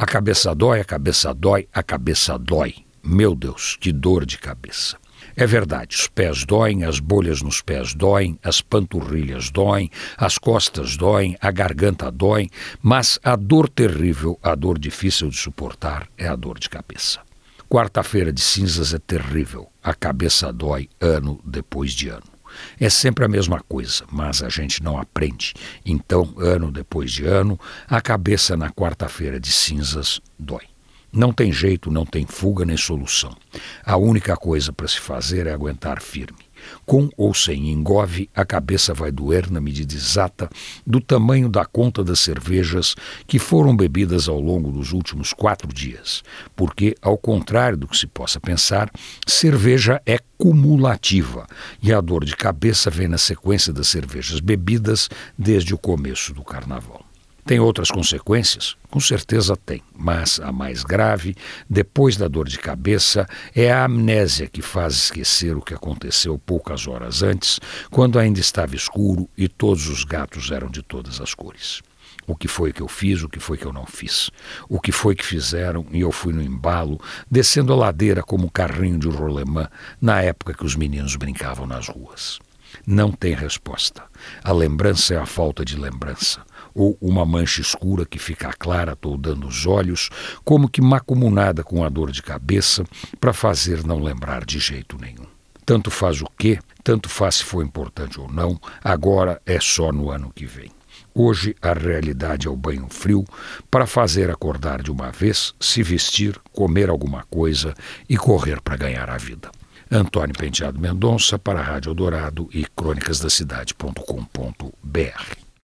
A cabeça dói, a cabeça dói, a cabeça dói. Meu Deus, que dor de cabeça. É verdade, os pés doem, as bolhas nos pés doem, as panturrilhas doem, as costas doem, a garganta dói, mas a dor terrível, a dor difícil de suportar é a dor de cabeça. Quarta-feira de cinzas é terrível, a cabeça dói ano depois de ano. É sempre a mesma coisa, mas a gente não aprende. Então, ano depois de ano, a cabeça na quarta-feira de cinzas dói. Não tem jeito, não tem fuga nem solução. A única coisa para se fazer é aguentar firme. Com ou sem engove, a cabeça vai doer na medida exata do tamanho da conta das cervejas que foram bebidas ao longo dos últimos 4 dias. Porque, ao contrário do que se possa pensar, cerveja é cumulativa e a dor de cabeça vem na sequência das cervejas bebidas desde o começo do carnaval. Tem outras consequências? Com certeza tem, mas a mais grave, depois da dor de cabeça, é a amnésia que faz esquecer o que aconteceu poucas horas antes, quando ainda estava escuro e todos os gatos eram de todas as cores. O que foi que eu fiz, o que foi que eu não fiz? O que foi que fizeram e eu fui no embalo, descendo a ladeira como um carrinho de rolemã, na época que os meninos brincavam nas ruas. Não tem resposta. A lembrança é a falta de lembrança, ou uma mancha escura que fica clara toldando os olhos, como que macumunada com a dor de cabeça, para fazer não lembrar de jeito nenhum. Tanto faz o quê, tanto faz se foi importante ou não, agora é só no ano que vem. Hoje a realidade é o banho frio para fazer acordar de uma vez, se vestir, comer alguma coisa e correr para ganhar a vida. Antônio Penteado Mendonça para a Rádio Eldorado e crônicasdacidade.com.br.